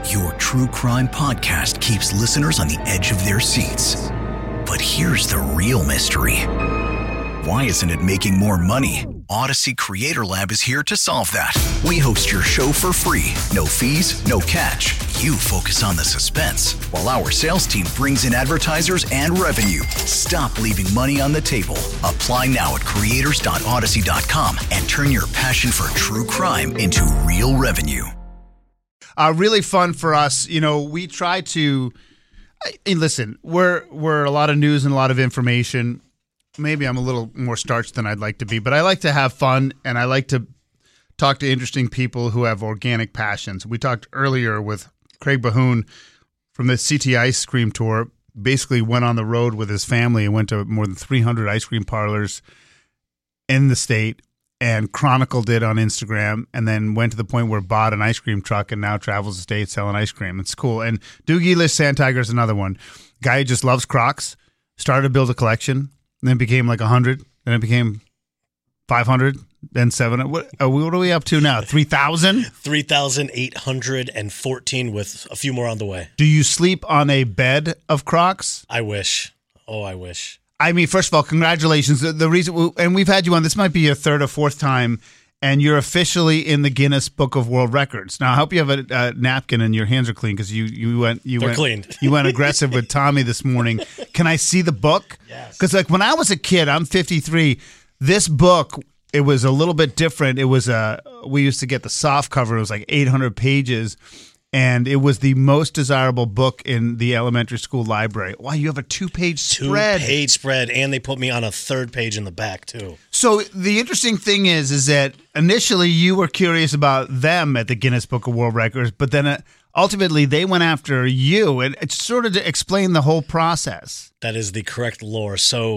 Your true crime podcast keeps listeners on the edge of their seats. But here's the real mystery. Why isn't it making more money? Odyssey Creator Lab is here to solve that. We host your show for free. No fees, no catch. You focus on the suspense, while our sales team brings in advertisers and revenue. Stop leaving money on the table. Apply now at creators.odyssey.com and turn your passion for true crime into real revenue. Really fun for us. You know, we try to listen. We're a lot of news and a lot of information. Maybe I'm a little more starched than I'd like to be, but I like to have fun and I like to talk to interesting people who have organic passions. We talked earlier with Craig Bahoon from the CT Ice Cream Tour. Basically went on the road with his family and went to more than 300 ice cream parlors in the state and chronicled it on Instagram, and then went to the point where bought an ice cream truck and now travels the state selling ice cream. It's cool. And Doogie Lish Sandtiger is another one. Guy who just loves Crocs, started to build a collection, and then became like 100, then it became 500, then 700. What are we up to now? 3,000? 3,814 with a few more on the way. Do you sleep on a bed of Crocs? I wish. Oh, I wish. I mean, first of all, congratulations. The reason, and we've had you on, this might be your third or fourth time, and you're officially in the Guinness Book of World Records. Now, I hope you have a napkin and your hands are clean because you went clean. You went aggressive with Tommy this morning. Can I see the book? Yes. Because like when I was a kid, I'm 53. This book, it was a little bit different. It was we used to get the soft cover. It was like 800 pages. And it was the most desirable book in the elementary school library. Wow, you have a two-page spread. Two-page spread, and they put me on a third page in the back, too. So the interesting thing is that initially you were curious about them at the Guinness Book of World Records, but then ultimately they went after you. And it's sort of to explain the whole process. That is the correct lore. So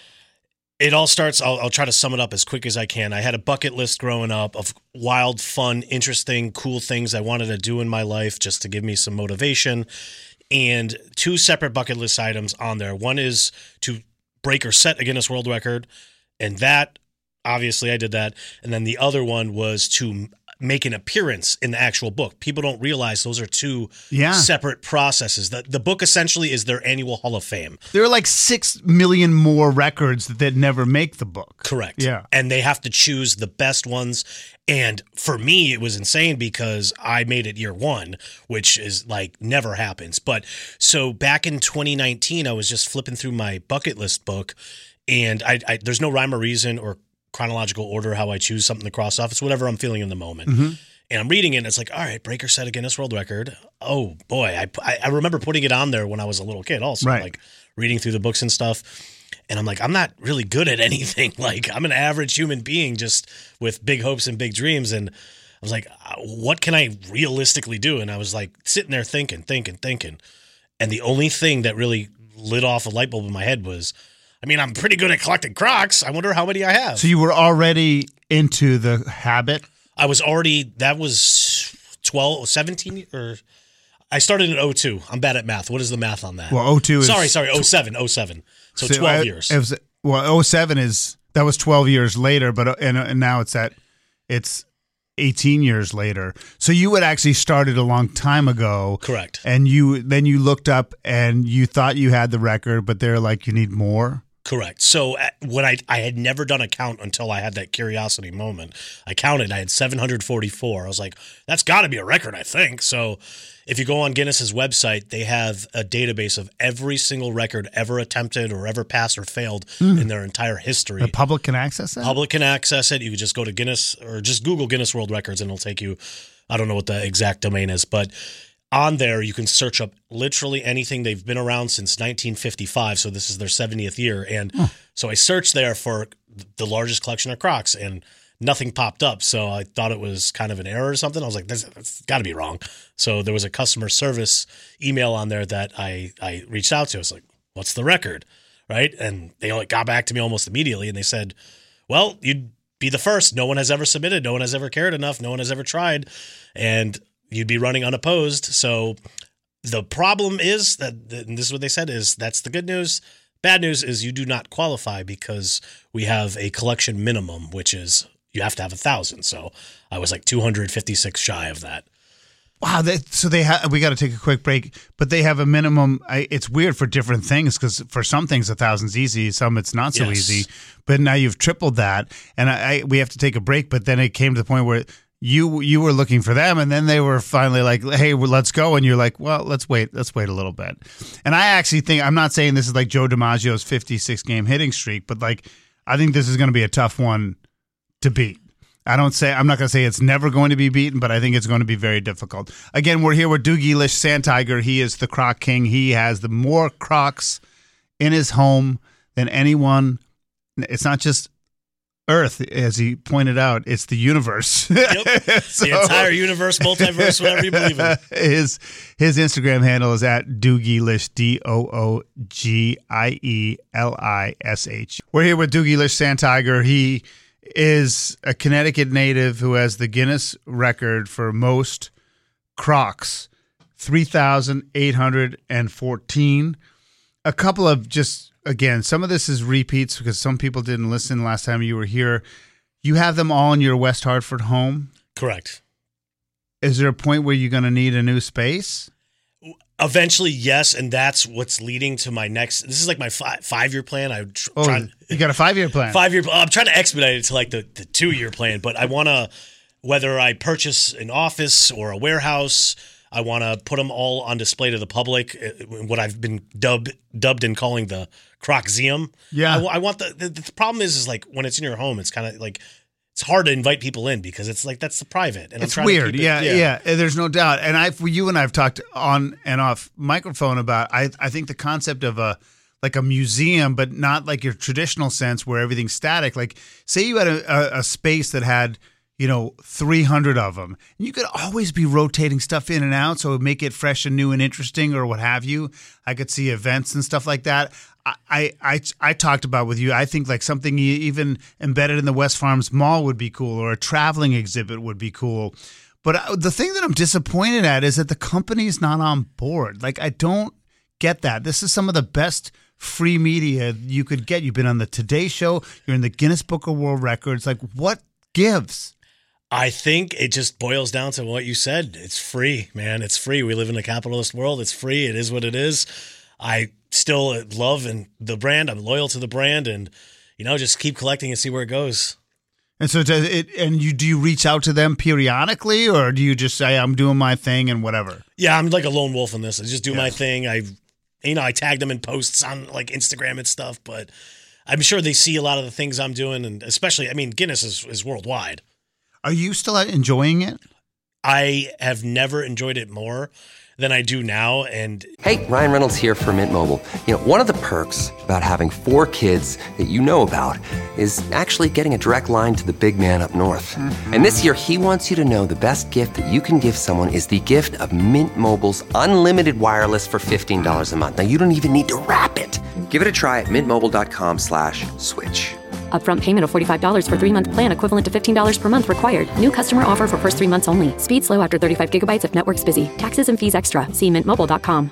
it all starts, I'll try to sum it up as quick as I can. I had a bucket list growing up of wild, fun, interesting, cool things I wanted to do in my life just to give me some motivation. And two separate bucket list items on there. One is to break or set a Guinness World Record. And that, obviously, I did that. And then the other one was to make an appearance in the actual book. People don't realize those are two separate processes. The book essentially is their annual Hall of Fame. There are like 6 million more records that never make the book. Correct. Yeah. And they have to choose the best ones. And for me, it was insane because I made it year one, which is like never happens. But so back in 2019, I was just flipping through my bucket list book, and I there's no rhyme or reason or chronological order how I choose something to cross off. It's whatever I'm feeling in the moment. Mm-hmm. And I'm reading it, and it's like, all right, break or set a Guinness World Record. Oh, boy. I remember putting it on there when I was a little kid also, like reading through the books and stuff. And I'm like, I'm not really good at anything. Like, I'm an average human being just with big hopes and big dreams. And I was like, what can I realistically do? And I was like sitting there thinking. And the only thing that really lit off a light bulb in my head was, I mean, I'm pretty good at collecting Crocs. I wonder how many I have. So you were already into the habit? I was already, that was 17, or I started in 02. I'm bad at math. What is the math on that? Well, 02 is... Sorry, 07. So 12 years. It was, well, 07 is, that was 12 years later, but and now it's 18 years later. So you had actually started a long time ago. Correct. And then you looked up and you thought you had the record, but they're like, you need more? Correct. So when I had never done a count until I had that curiosity moment. I counted. I had 744. I was like, that's got to be a record, I think. So if you go on Guinness's website, they have a database of every single record ever attempted or ever passed or failed in their entire history. The public can access that? Public can access it. You can just go to Guinness or just Google Guinness World Records and it'll take you, I don't know what the exact domain is, but on there, you can search up literally anything. They've been around since 1955, so this is their 70th year. And so I searched there for the largest collection of Crocs, and nothing popped up. So I thought it was kind of an error or something. I was like, that's got to be wrong. So there was a customer service email on there that I reached out to. I was like, what's the record? Right? And they got back to me almost immediately, and they said, well, you'd be the first. No one has ever submitted. No one has ever cared enough. No one has ever tried. And you'd be running unopposed. So the problem is that, and this is what they said, is that's the good news. Bad news is you do not qualify because we have a collection minimum, which is you have to have 1,000. So I was like 256 shy of that. Wow, Wow. We got to take a quick break, but they have a minimum. It's weird for different things because for some things, 1,000's easy. Some it's not so easy. But now you've tripled that. And we have to take a break. But then it came to the point where you were looking for them, and then they were finally like, hey, well, let's go. And you're like, well, let's wait a little bit. And I actually think, I'm not saying this is like Joe DiMaggio's 56-game hitting streak, but like, I think this is going to be a tough one to beat. I'm not going to say it's never going to be beaten, but I think it's going to be very difficult. Again, we're here with Doogie Lish Santiger. He is the Croc King. He has the more Crocs in his home than anyone. It's not just Earth, as he pointed out, it's the universe. Yep. So, the entire universe, multiverse, whatever you believe in. His Instagram handle is at Doogie Lish, DOOGIELISH. We're here with Doogie Lish Santiger. He is a Connecticut native who has the Guinness record for most Crocs, 3,814. A couple of just, again, some of this is repeats because some people didn't listen last time you were here. You have them all in your West Hartford home? Correct. Is there a point where you're going to need a new space? Eventually, yes, and that's what's leading to my next. This is like my 5-year plan. You got a 5-year plan? 5-year. I'm trying to expedite it to like the 2-year plan, but I want to, whether I purchase an office or a warehouse, I want to put them all on display to the public. What I've been dubbed in calling the Crocseum. Yeah, I want the problem is like when it's in your home, it's kind of like. It's hard to invite people in because it's like that's the private. And it's weird. Yeah. There's no doubt. And you and I've talked on and off microphone about. I think the concept of a museum, but not like your traditional sense where everything's static. Like, say you had a space that had 300 of them. You could always be rotating stuff in and out, so it would make it fresh and new and interesting, or what have you. I could see events and stuff like that. I talked about with you, I think like something even embedded in the West Farms Mall would be cool, or a traveling exhibit would be cool. But the thing that I'm disappointed at is that the company's not on board. Like, I don't get that. This is some of the best free media you could get. You've been on the Today Show. You're in the Guinness Book of World Records. Like, what gives? I think it just boils down to what you said. It's free, man. It's free. We live in a capitalist world. It's free. It is what it is. I still love the brand. I'm loyal to the brand, and just keep collecting and see where it goes. And so, do you reach out to them periodically, or do you just say I'm doing my thing and whatever? Yeah, I'm like a lone wolf in this. I just do my thing. I tag them in posts on like Instagram and stuff, but I'm sure they see a lot of the things I'm doing, and especially, Guinness is worldwide. Are you still enjoying it? I have never enjoyed it more than I do now. And hey, Ryan Reynolds here for Mint Mobile. One of the perks about having 4 kids that you know about is actually getting a direct line to the big man up north. Mm-hmm. And this year, he wants you to know the best gift that you can give someone is the gift of Mint Mobile's unlimited wireless for $15 a month. Now, you don't even need to wrap it. Give it a try at mintmobile.com/switch. Upfront payment of $45 for 3-month plan equivalent to $15 per month required. New customer offer for first 3 months only. Speed slow after 35 gigabytes if network's busy. Taxes and fees extra. See mintmobile.com.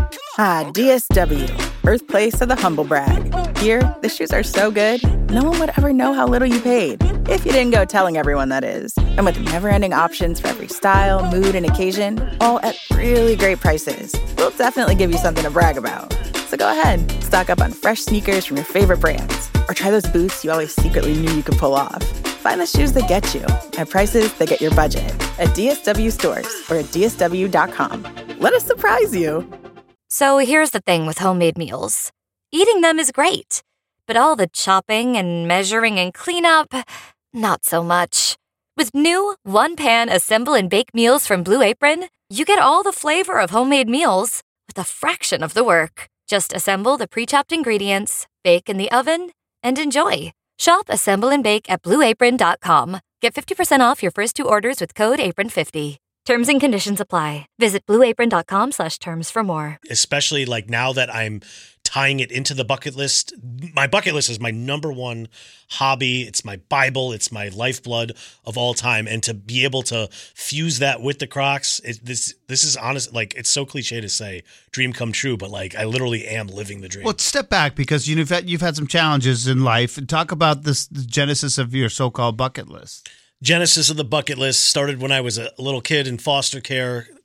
DSW, birthplace of the humble brag. Here, the shoes are so good, no one would ever know how little you paid. If you didn't go telling everyone, that is. And with never-ending options for every style, mood, and occasion, all at really great prices, we'll definitely give you something to brag about. So go ahead, stock up on fresh sneakers from your favorite brands. Or try those boots you always secretly knew you could pull off. Find the shoes that get you at prices that get your budget at DSW stores or at DSW.com. Let us surprise you. So here's the thing with homemade meals. Eating them is great, but all the chopping and measuring and cleanup, not so much. With new one-pan assemble and bake meals from Blue Apron, you get all the flavor of homemade meals with a fraction of the work. Just assemble the pre-chopped ingredients, bake in the oven, and enjoy. Shop Assemble and Bake at BlueApron.com. Get 50% off your first 2 orders with code APRON50. Terms and conditions apply. Visit BlueApron.com/terms for more. Especially like now that I'm tying it into the bucket list. My bucket list is my number one hobby. It's my Bible. It's my lifeblood of all time. And to be able to fuse that with the Crocs, this is honest. Like, it's so cliche to say dream come true, but like I literally am living the dream. Well, step back because you've had some challenges in life, and talk about the genesis of your so-called bucket list. Genesis of the bucket list started when I was a little kid in foster care.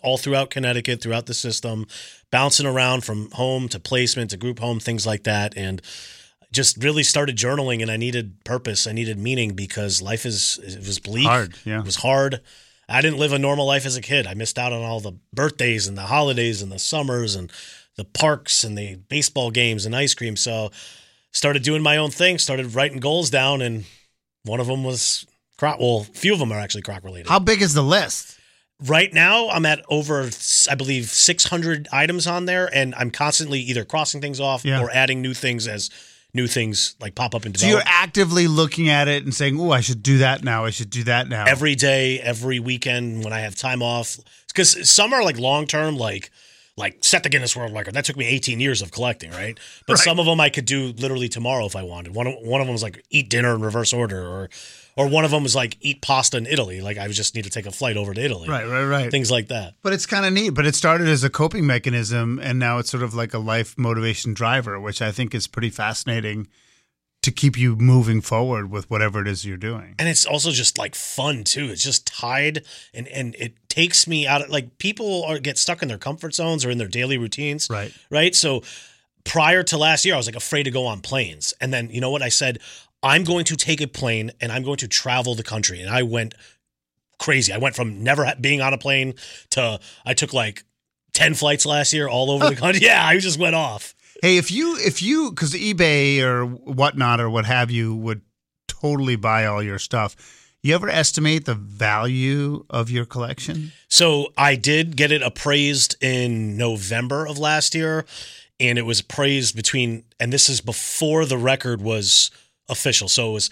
all throughout Connecticut, throughout the system, bouncing around from home to placement to group home, things like that. And just really started journaling, and I needed purpose. I needed meaning because it was bleak. Hard, yeah. It was hard. I didn't live a normal life as a kid. I missed out on all the birthdays and the holidays and the summers and the parks and the baseball games and ice cream. So started doing my own thing, started writing goals down, and one of them was croc. Well, a few of them are actually croc related. How big is the list? Right now, I'm at over, I believe, 600 items on there, and I'm constantly either crossing things off or adding new things as new things like pop up and develop. So you're actively looking at it and saying, "Oh, I should do that now. I should do that now." Every day, every weekend when I have time off, because some are like long term, like set the Guinness World Record. That took me 18 years of collecting, right? But some of them I could do literally tomorrow if I wanted. One of them was like eat dinner in reverse order, or one of them was like eat pasta in Italy. Like I just need to take a flight over to Italy. Right. Things like that. But it's kind of neat. But it started as a coping mechanism, and now it's sort of like a life motivation driver, which I think is pretty fascinating to keep you moving forward with whatever it is you're doing. And it's also just like fun too. It's just tied and it takes me out of, like, people get stuck in their comfort zones or in their daily routines. Right. So prior to last year, I was like afraid to go on planes. And then, you know what? I said, I'm going to take a plane and I'm going to travel the country. And I went crazy. I went from never being on a plane to I took like 10 flights last year all over the country. Yeah, I just went off. Hey, if you, because eBay or whatnot or what have you would totally buy all your stuff, you ever estimate the value of your collection? So I did get it appraised in November of last year, and it was appraised and this is before the record was official. So it was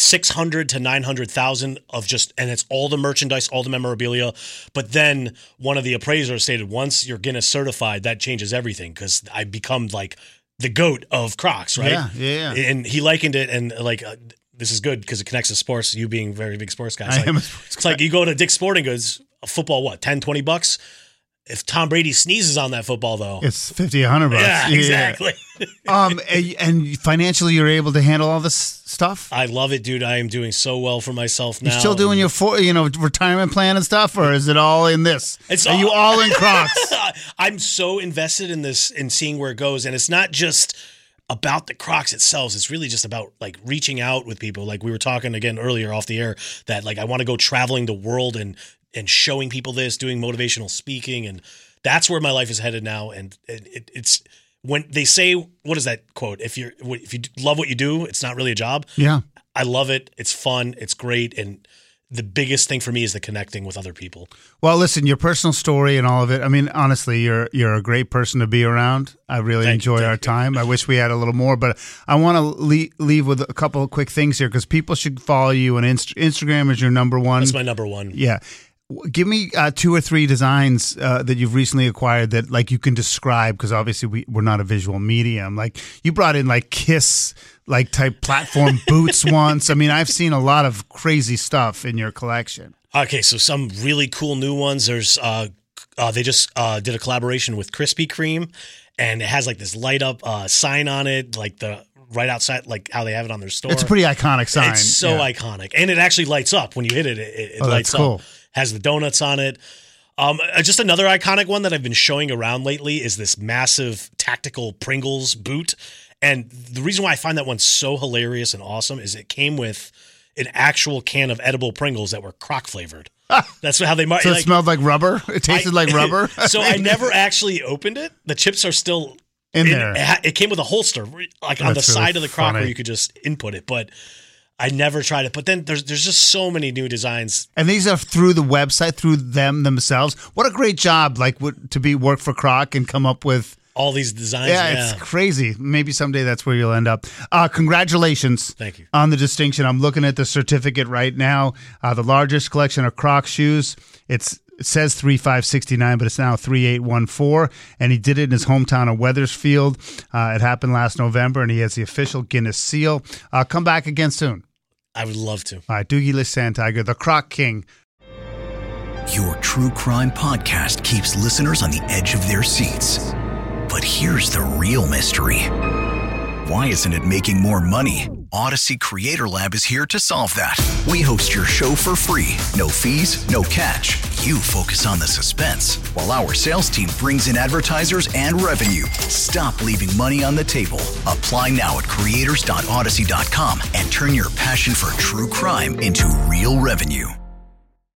600 to 900,000 of just, and it's all the merchandise, all the memorabilia. But then one of the appraisers stated, once you're Guinness certified, that changes everything, because I become like the GOAT of Crocs, right? Yeah. And he likened it, and like, this is good because it connects to sports, you being a very big sports guy. I am a sports guy. It's like you go to Dick's Sporting Goods, a football, what, $10, $20? If Tom Brady sneezes on that football, though, it's $50, $100. Yeah, exactly. And financially, you're able to handle all this stuff. I love it, dude. I am doing so well for myself now. You're still doing your retirement plan and stuff, or is it all in this? Are you all in Crocs? I'm so invested in this and seeing where it goes, and it's not just about the Crocs itself. It's really just about like reaching out with people. Like we were talking again earlier off the air, that like I want to go traveling the world and showing people this, doing motivational speaking, and that's where my life is headed now. And it's when they say, what is that quote? If you love what you do, it's not really a job. Yeah, I love it. It's fun. It's great. And the biggest thing for me is the connecting with other people. Well, listen, your personal story and all of it. I mean, honestly, you're a great person to be around. I really enjoy our time. I wish we had a little more, but I want to leave with a couple of quick things here, because people should follow you on Instagram is your number one. That's my number one. Yeah. Give me 2 or 3 designs that you've recently acquired that like you can describe, because obviously we're not a visual medium. Like you brought in like Kiss like type platform boots once. I mean, I've seen a lot of crazy stuff in your collection. Okay, so some really cool new ones. There's they just did a collaboration with Krispy Kreme, and it has like this light up sign on it, like the right outside, like how they have it on their store. It's a pretty iconic sign. It's so iconic, and it actually lights up when you hit it. It lights up. Cool. Has the donuts on it. Just another iconic one that I've been showing around lately is this massive tactical Pringles boot. And the reason why I find that one so hilarious and awesome is it came with an actual can of edible Pringles that were Croc flavored. That's how they might. So it smelled like rubber? It tasted like rubber? So I never actually opened it. The chips are still in there. It came with a holster, like on the side of the Croc where you could just input it. But I never tried it. But then there's just so many new designs. And these are through the website, through them themselves. What a great job, like to work for Croc and come up with all these designs. Yeah, it's crazy. Maybe someday that's where you'll end up. Congratulations. Thank you. On the distinction. I'm looking at the certificate right now. The largest collection of Croc shoes. It says 3569, but it's now 3814. And he did it in his hometown of Wethersfield. It happened last November, and he has the official Guinness seal. Come back again soon. I would love to. All right, Doogie Lisantiger, the Croc King. Your true crime podcast keeps listeners on the edge of their seats. But here's the real mystery. Why isn't it making more money? Odyssey Creator Lab is here to solve that. We host your show for free. No fees, no catch. you focus on the suspense while our sales team brings in advertisers and revenue. Stop leaving money on the table. Apply now at creators.odyssey.com and turn your passion for true crime into real revenue.